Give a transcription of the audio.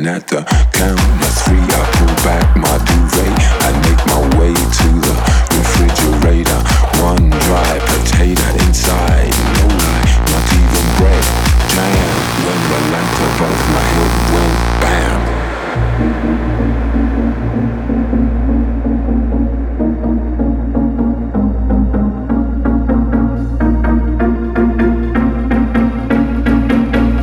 And at the count of three, I pull back my duvet. I make my way to the refrigerator. One dry potato inside, no lie, not even bread. Jam when the lamp above my head went bam.